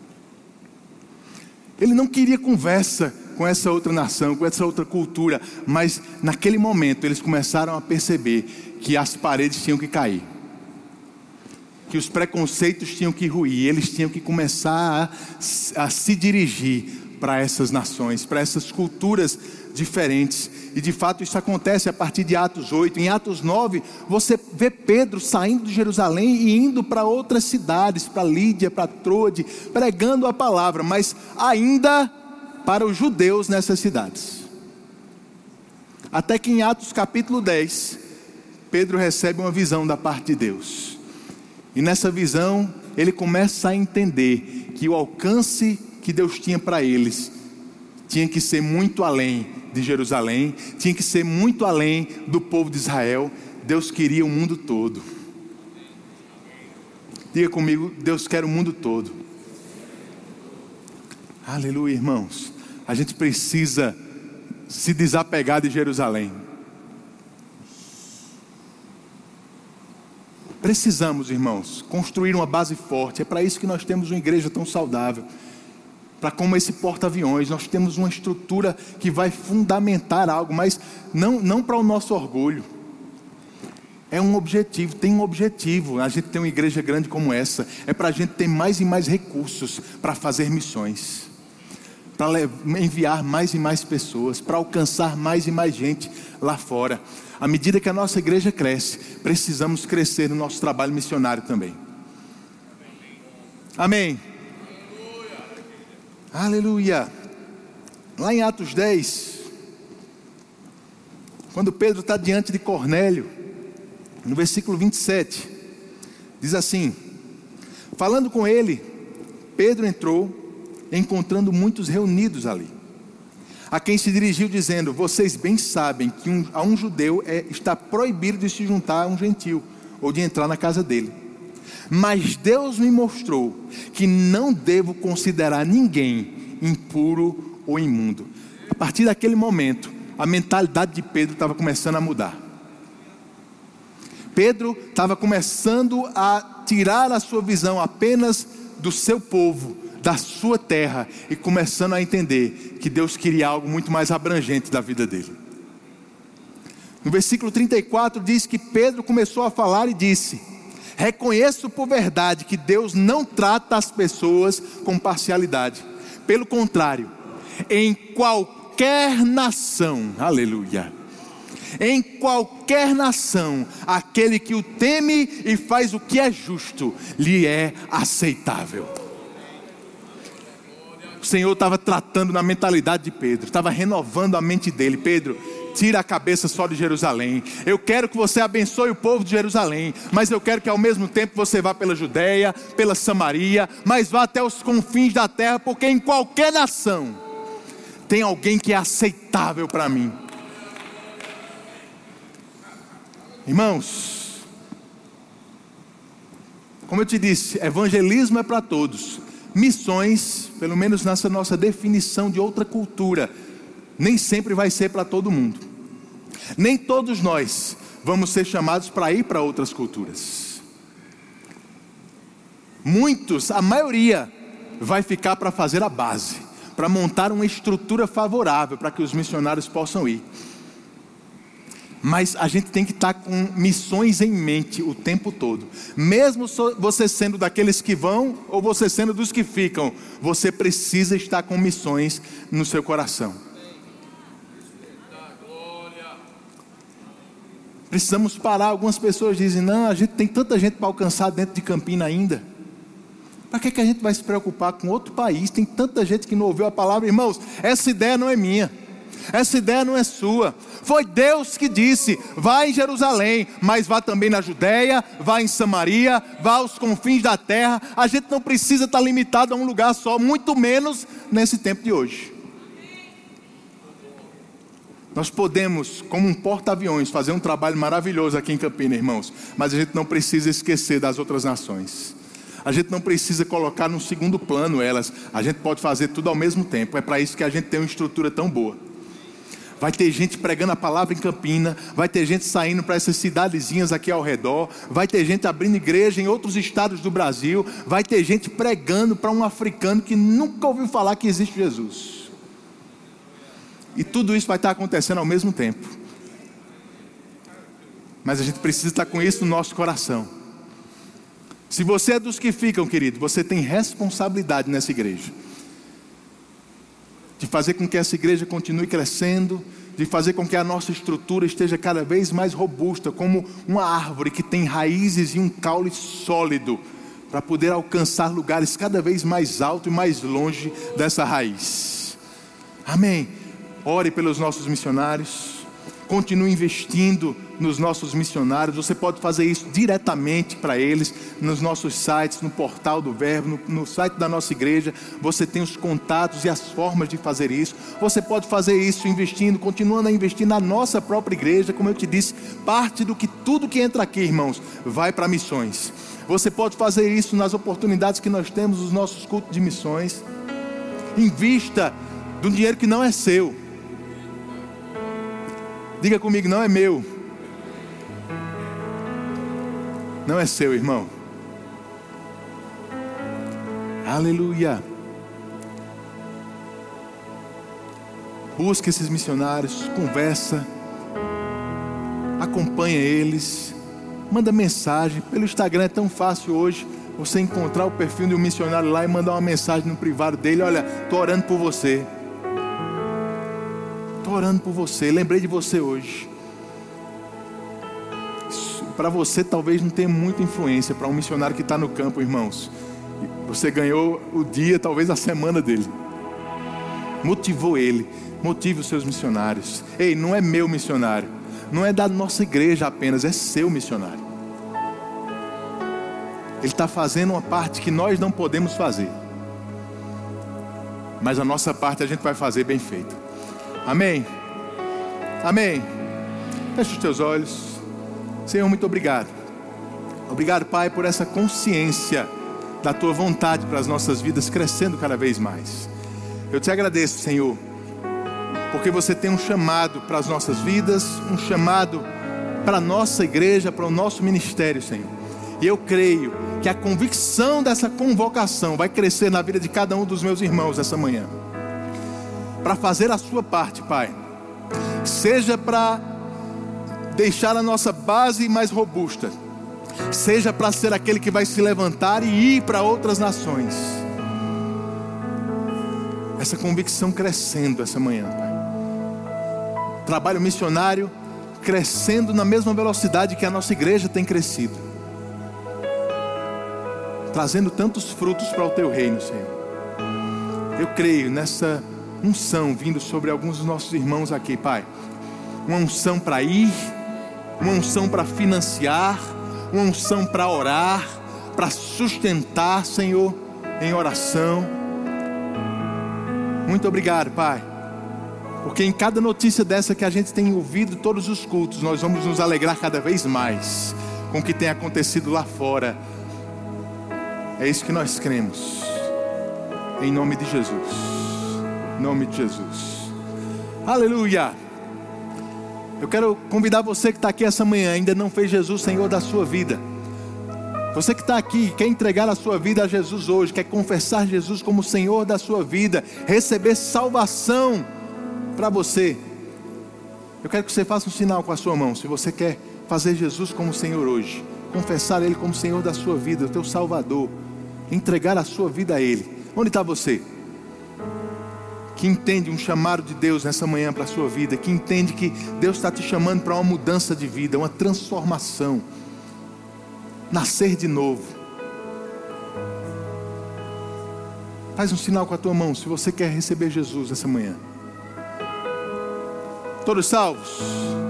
Ele não queria conversa com essa outra nação, com essa outra cultura, mas naquele momento eles começaram a perceber que as paredes tinham que cair, que os preconceitos tinham que ruir, eles tinham que começar a, a se dirigir para essas nações, para essas culturas diferentes. E de fato isso acontece a partir de Atos oito. Em Atos nove, você vê Pedro saindo de Jerusalém e indo para outras cidades, para Lídia, para Troade, pregando a palavra, mas ainda para os judeus nessas cidades. Até que em Atos capítulo dez, Pedro recebe uma visão da parte de Deus. E nessa visão, ele começa a entender que o alcance que Deus tinha para eles tinha que ser muito além de Jerusalém, tinha que ser muito além do povo de Israel. Deus queria o mundo todo. Diga comigo: Deus quer o mundo todo. Aleluia, irmãos. A gente precisa se desapegar de Jerusalém. Precisamos, irmãos, construir uma base forte. É para isso que nós temos uma igreja tão saudável. Para como esse porta-aviões, nós temos uma estrutura que vai fundamentar algo, mas não, não para o nosso orgulho. É um objetivo, tem um objetivo. A gente tem uma igreja grande como essa, é para a gente ter mais e mais recursos para fazer missões, para enviar mais e mais pessoas, para alcançar mais e mais gente lá fora. À medida que a nossa igreja cresce, precisamos crescer no nosso trabalho missionário também. Amém. Aleluia. Lá em Atos dez, quando Pedro está diante de Cornélio, no versículo vinte e sete, diz assim: falando com ele, Pedro entrou, encontrando muitos reunidos ali, a quem se dirigiu dizendo: vocês bem sabem que um, a um judeu é, está proibido de se juntar a um gentil, ou de entrar na casa dele. Mas Deus me mostrou que não devo considerar ninguém impuro ou imundo. A partir daquele momento, a mentalidade de Pedro estava começando a mudar. Pedro estava começando a tirar a sua visão apenas do seu povo, da sua terra, e começando a entender que Deus queria algo muito mais abrangente da vida dele. No versículo trinta e quatro diz que Pedro começou a falar e disse: reconheço por verdade que Deus não trata as pessoas com parcialidade. Pelo contrário, em qualquer nação, aleluia, em qualquer nação, aquele que o teme e faz o que é justo, lhe é aceitável. O Senhor estava tratando na mentalidade de Pedro, estava renovando a mente dele. Pedro, tira a cabeça só de Jerusalém. Eu quero que você abençoe o povo de Jerusalém, mas eu quero que ao mesmo tempo você vá pela Judeia, pela Samaria, mas vá até os confins da terra, porque em qualquer nação tem alguém que é aceitável para mim. Irmãos, como eu te disse, evangelismo é para todos. Missões, pelo menos nessa nossa definição de outra cultura, nem sempre vai ser para todo mundo. Nem todos nós vamos ser chamados para ir para outras culturas. Muitos, a maioria, vai ficar para fazer a base, para montar uma estrutura favorável para que os missionários possam ir. Mas a gente tem que estar com missões em mente o tempo todo. Mesmo você sendo daqueles que vão, ou você sendo dos que ficam, você precisa estar com missões no seu coração. Precisamos parar. Algumas pessoas dizem: não, a gente tem tanta gente para alcançar dentro de Campina ainda. Para que, que a gente vai se preocupar com outro país? Tem tanta gente que não ouviu a palavra. Irmãos, essa ideia não é minha, essa ideia não é sua. Foi Deus que disse: vá em Jerusalém, mas vá também na Judeia, vá em Samaria, vá aos confins da terra. A gente não precisa estar limitado a um lugar só, muito menos nesse tempo de hoje. Nós podemos, como um porta-aviões, fazer um trabalho maravilhoso aqui em Campina, irmãos, mas a gente não precisa esquecer das outras nações. A gente não precisa colocar no segundo plano elas. A gente pode fazer tudo ao mesmo tempo. É para isso que a gente tem uma estrutura tão boa. Vai ter gente pregando a palavra em Campina, vai ter gente saindo para essas cidadezinhas aqui ao redor, vai ter gente abrindo igreja em outros estados do Brasil, vai ter gente pregando para um africano que nunca ouviu falar que existe Jesus. E tudo isso vai estar acontecendo ao mesmo tempo. Mas a gente precisa estar com isso no nosso coração. Se você é dos que ficam, querido, você tem responsabilidade nessa igreja, de fazer com que essa igreja continue crescendo, de fazer com que a nossa estrutura esteja cada vez mais robusta, como uma árvore que tem raízes e um caule sólido, para poder alcançar lugares cada vez mais altos e mais longe dessa raiz. Amém. Ore pelos nossos missionários, continue investindo nos nossos missionários. Você pode fazer isso diretamente para eles, nos nossos sites, no portal do Verbo, no, no site da nossa igreja. Você tem os contatos e as formas de fazer isso. Você pode fazer isso investindo, continuando a investir na nossa própria igreja. Como eu te disse, parte do que tudo que entra aqui, irmãos, vai para missões. Você pode fazer isso nas oportunidades que nós temos, os nossos cultos de missões. Invista do dinheiro que não é seu. Diga comigo: não é meu. Não é seu, irmão. Aleluia. Busca esses missionários, conversa, acompanha eles, manda mensagem. Pelo Instagram é tão fácil hoje você encontrar o perfil de um missionário lá e mandar uma mensagem no privado dele: olha, estou orando por você. Estou orando por você, lembrei de você hoje. Para você talvez não tenha muita influência, para um missionário que está no campo, irmãos, você ganhou o dia, talvez a semana dele. Motivou ele. Motive os seus missionários. Ei, não é meu missionário, não é da nossa igreja apenas, é seu missionário. Ele está fazendo uma parte que nós não podemos fazer, mas a nossa parte a gente vai fazer bem feita. Amém? Amém? Feche os teus olhos. Senhor, muito obrigado. Obrigado, Pai, por essa consciência da Tua vontade para as nossas vidas crescendo cada vez mais. Eu te agradeço, Senhor, porque você tem um chamado para as nossas vidas, um chamado para a nossa igreja, para o nosso ministério, Senhor. E eu creio que a convicção dessa convocação vai crescer na vida de cada um dos meus irmãos essa manhã, para fazer a sua parte, Pai. Seja para deixar a nossa base mais robusta, seja para ser aquele que vai se levantar e ir para outras nações. Essa convicção crescendo essa manhã, Pai. Trabalho missionário crescendo na mesma velocidade que a nossa igreja tem crescido, trazendo tantos frutos para o Teu reino, Senhor. Eu creio nessa unção vindo sobre alguns dos nossos irmãos aqui, Pai. Uma unção para ir, uma unção para financiar, uma unção para orar, para sustentar, Senhor, em oração. Muito obrigado, Pai, porque em cada notícia dessa que a gente tem ouvido todos os cultos, nós vamos nos alegrar cada vez mais com o que tem acontecido lá fora. É isso que nós cremos, em nome de Jesus, em nome de Jesus. Aleluia. Eu quero convidar você que está aqui essa manhã, ainda não fez Jesus Senhor da sua vida. Você que está aqui, quer entregar a sua vida a Jesus hoje, quer confessar Jesus como Senhor da sua vida, receber salvação para você. Eu quero que você faça um sinal com a sua mão, se você quer fazer Jesus como Senhor hoje, confessar Ele como Senhor da sua vida, o teu Salvador, entregar a sua vida a Ele. Onde está você? Que entende um chamado de Deus nessa manhã para a sua vida, que entende que Deus está te chamando para uma mudança de vida, uma transformação, nascer de novo. Faz um sinal com a tua mão, se você quer receber Jesus essa manhã. Todos salvos?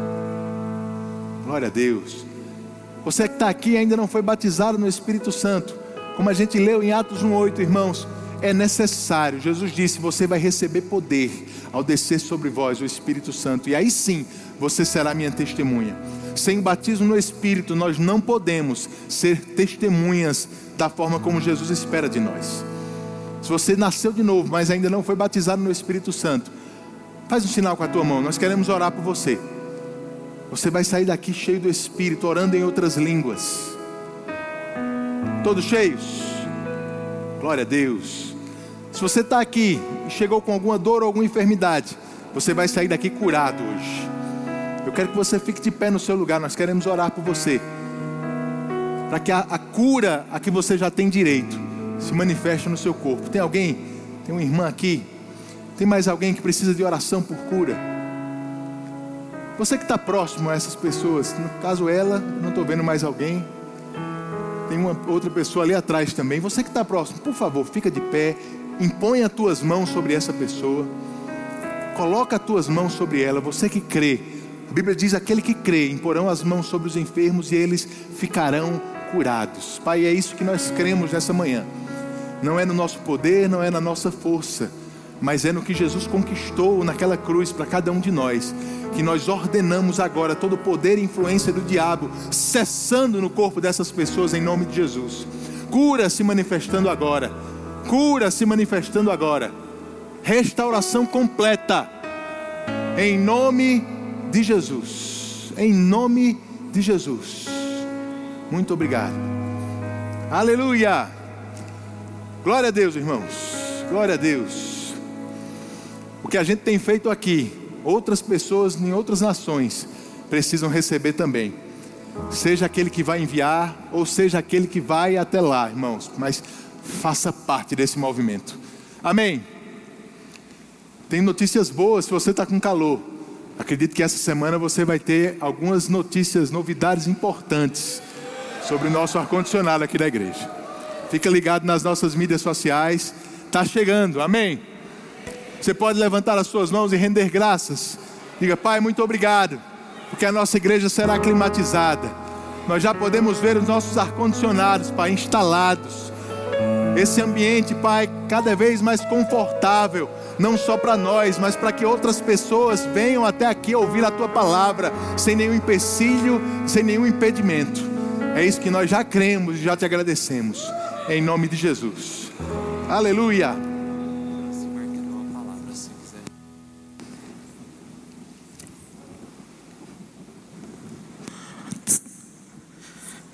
Glória a Deus. Você que está aqui e ainda não foi batizado no Espírito Santo, como a gente leu em Atos um oito, irmãos, é necessário. Jesus disse: você vai receber poder ao descer sobre vós o Espírito Santo, e aí sim você será minha testemunha. Sem o batismo no Espírito nós não podemos ser testemunhas da forma como Jesus espera de nós. Se você nasceu de novo, mas ainda não foi batizado no Espírito Santo, faz um sinal com a tua mão, nós queremos orar por você. Você vai sair daqui cheio do Espírito, orando em outras línguas. Todos cheios? Glória a Deus. Se você está aqui e chegou com alguma dor ou alguma enfermidade, você vai sair daqui curado hoje. Eu quero que você fique de pé no seu lugar, nós queremos orar por você, para que a, a cura a que você já tem direito se manifeste no seu corpo. Tem alguém? Tem uma irmã aqui? Tem mais alguém que precisa de oração por cura? Você que está próximo a essas pessoas, no caso ela, não estou vendo mais alguém. Tem uma outra pessoa ali atrás também. Você que está próximo, por favor, fica de pé. Impõe as tuas mãos sobre essa pessoa. Coloca as tuas mãos sobre ela. Você que crê, a Bíblia diz: aquele que crê, imporão as mãos sobre os enfermos e eles ficarão curados. Pai, é isso que nós cremos nessa manhã. Não é no nosso poder, não é na nossa força, mas é no que Jesus conquistou naquela cruz para cada um de nós, que nós ordenamos agora todo o poder e influência do diabo cessando no corpo dessas pessoas em nome de Jesus. Cura se manifestando agora, cura se manifestando agora, restauração completa em nome de Jesus, em nome de Jesus. Muito obrigado. Aleluia. Glória a Deus, irmãos, glória a Deus. O que a gente tem feito aqui, outras pessoas em outras nações precisam receber também. Seja aquele que vai enviar, ou seja aquele que vai até lá, irmãos, mas faça parte desse movimento. Amém. Tem notícias boas se você está com calor. Acredito que essa semana você vai ter algumas notícias, novidades importantes sobre o nosso ar-condicionado aqui da igreja. Fica ligado nas nossas mídias sociais. Está chegando, amém. Você pode levantar as suas mãos e render graças. Diga: Pai, muito obrigado, porque a nossa igreja será climatizada. Nós já podemos ver os nossos ar-condicionados, Pai, instalados. Esse ambiente, Pai, cada vez mais confortável, não só para nós, mas para que outras pessoas venham até aqui ouvir a Tua palavra, sem nenhum empecilho, sem nenhum impedimento. É isso que nós já cremos e já te agradecemos, em nome de Jesus. Aleluia.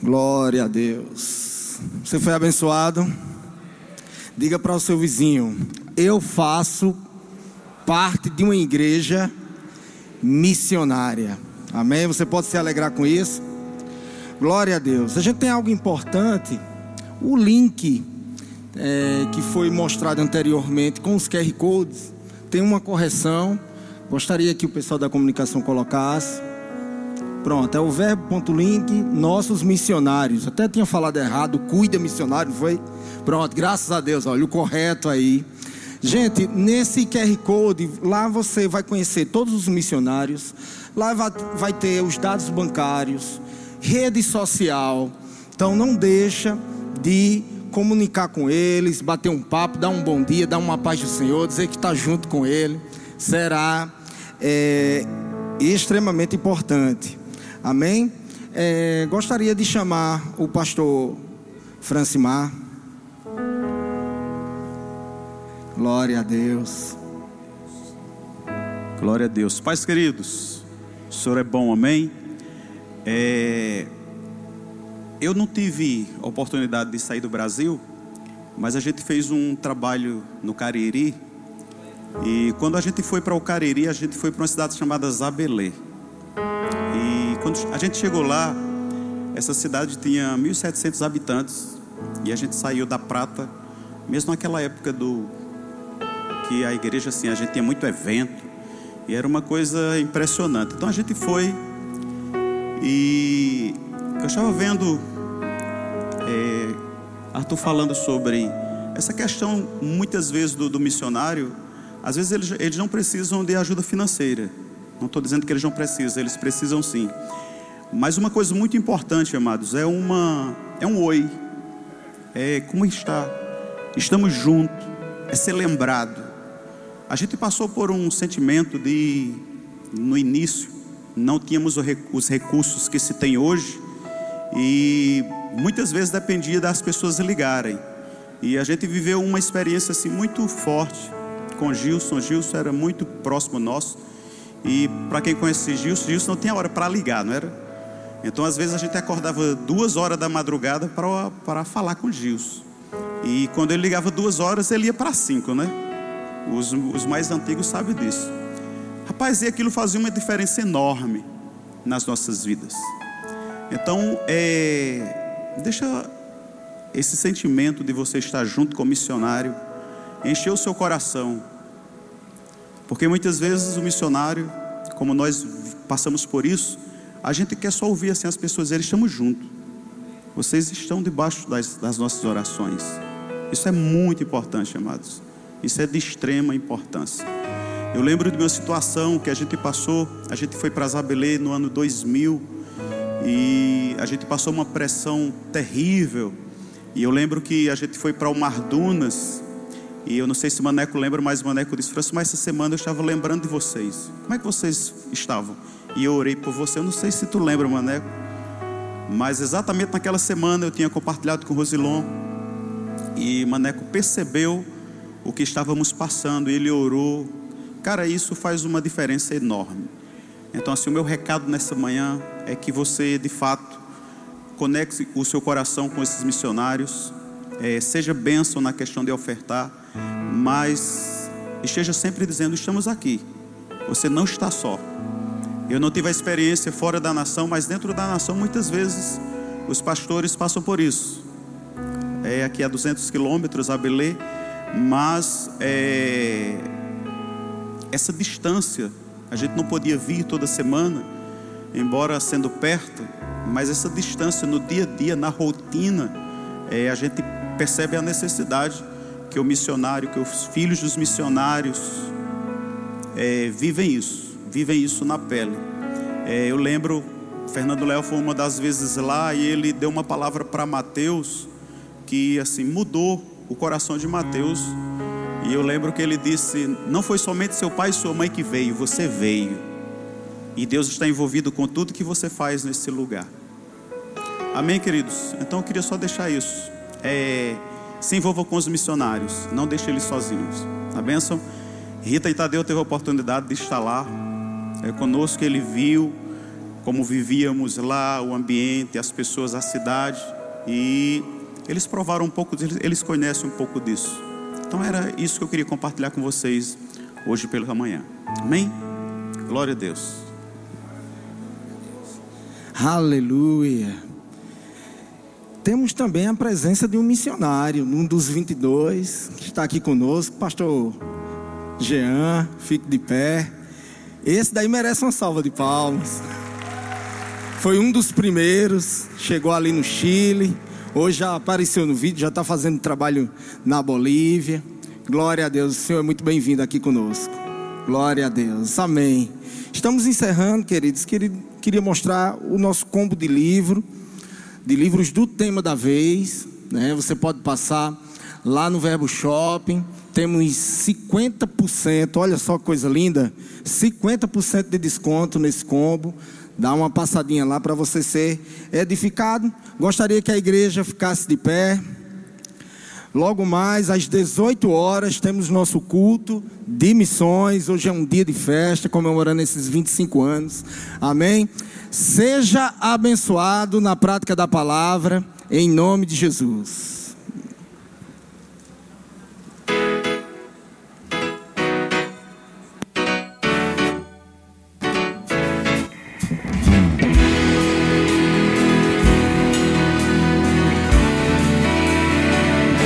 Glória a Deus. Você foi abençoado? Diga para o seu vizinho: eu faço parte de uma igreja missionária. Amém? Você pode se alegrar com isso? Glória a Deus. A gente tem algo importante. O link é, que foi mostrado anteriormente com os Q R Codes tem uma correção. Gostaria que o pessoal da comunicação colocasse. Pronto, é o verbo.link nossos missionários. Até tinha falado errado, cuida missionário, não foi? Pronto, graças a Deus, olha o correto aí. Gente, nesse Q R Code, lá você vai conhecer todos os missionários. Lá vai, vai ter os dados bancários, rede social. Então não deixa de comunicar com eles, bater um papo, dar um bom dia, dar uma paz do Senhor, dizer que está junto com ele. Será é, extremamente importante. Amém? É, gostaria de chamar o pastor Francimar. Glória a Deus. Glória a Deus. Pais queridos, o Senhor é bom, amém? É, eu não tive a oportunidade de sair do Brasil, mas a gente fez um trabalho no Cariri. E quando a gente foi para o Cariri, a gente foi para uma cidade chamada Zabelê. E quando a gente chegou lá, essa cidade tinha mil e setecentos habitantes. E a gente saiu da Prata, mesmo naquela época do que a igreja, assim, a gente tinha muito evento. E era uma coisa impressionante. Então a gente foi. E eu estava vendo é, Arthur falando sobre essa questão, muitas vezes, do, do missionário. Às vezes eles, eles não precisam de ajuda financeira. Não estou dizendo que eles não precisam, eles precisam sim. Mas uma coisa muito importante, amados, é, uma, é um oi. É como está. Estamos juntos. É ser lembrado. A gente passou por um sentimento de, no início, não tínhamos os recursos que se tem hoje. E muitas vezes dependia das pessoas ligarem. E a gente viveu uma experiência assim muito forte com Gilson. Gilson era muito próximo nosso. E para quem conhece Gilson, Gilson não tinha hora para ligar, não era? Então às vezes a gente acordava duas horas da madrugada para, para falar com Gilson. E quando ele ligava duas horas, ele ia para cinco, né? Os, os mais antigos sabem disso. Rapaz, e aquilo fazia uma diferença enorme nas nossas vidas. Então, é, deixa esse sentimento de você estar junto com o missionário encher o seu coração. Porque muitas vezes o missionário, como nós passamos por isso, a gente quer só ouvir assim as pessoas dizerem: estamos juntos. Vocês estão debaixo das, das nossas orações. Isso é muito importante, amados. Isso é de extrema importância. Eu lembro de uma situação que a gente passou. A gente foi para Zabelê no ano dois mil. E a gente passou uma pressão terrível. E eu lembro que a gente foi para o Mar Dunas. E eu não sei se o Maneco lembra, mas o Maneco disse: Francisco, mas essa semana eu estava lembrando de vocês. Como é que vocês estavam? E eu orei por você. Eu não sei se tu lembra, Maneco, mas exatamente naquela semana eu tinha compartilhado com o Rosilon. E Maneco percebeu o que estávamos passando. E ele orou. Cara, isso faz uma diferença enorme. Então assim, o meu recado nessa manhã é que você de fato conecte o seu coração com esses missionários. É, seja bênção na questão de ofertar, mas esteja sempre dizendo: estamos aqui, você não está só. Eu não tive a experiência fora da nação, mas dentro da nação muitas vezes os pastores passam por isso. É aqui a duzentos quilômetros, Zabelê, mas é, essa distância, a gente não podia vir toda semana, embora sendo perto, mas essa distância no dia a dia, na rotina, é, a gente percebe a necessidade que o missionário, que os filhos dos missionários é, vivem isso, vivem isso na pele. É, eu lembro, Fernando Léo foi uma das vezes lá e ele deu uma palavra para Mateus que assim mudou o coração de Mateus. E eu lembro que ele disse: não foi somente seu pai e sua mãe que veio, você veio. E Deus está envolvido com tudo que você faz nesse lugar. Amém, queridos? Então eu queria só deixar isso. É, se envolva com os missionários, não deixe eles sozinhos. A bênção. Rita e Tadeu teve a oportunidade de estar lá é, conosco. Ele viu como vivíamos lá, o ambiente, as pessoas, a cidade. E eles provaram um pouco, eles conhecem um pouco disso. Então era isso que eu queria compartilhar com vocês hoje pela manhã. Amém? Glória a Deus. Aleluia. Temos também a presença de um missionário, um dos vinte e dois, que está aqui conosco, pastor Jean, fique de pé. Esse daí merece uma salva de palmas. Foi um dos primeiros, chegou ali no Chile, hoje já apareceu no vídeo, já está fazendo trabalho na Bolívia. Glória a Deus, o Senhor é muito bem-vindo aqui conosco. Glória a Deus, amém. Estamos encerrando, queridos, queria mostrar o nosso combo de livro, de livros do tema da vez, né? Você pode passar lá no Verbo Shopping, temos cinquenta por cento, olha só que coisa linda, cinquenta por cento de desconto nesse combo. Dá uma passadinha lá para você ser edificado. Gostaria que a igreja ficasse de pé. Logo mais às dezoito horas temos nosso culto de missões. Hoje é um dia de festa, comemorando esses vinte e cinco anos. Amém? Seja abençoado na prática da palavra, em nome de Jesus.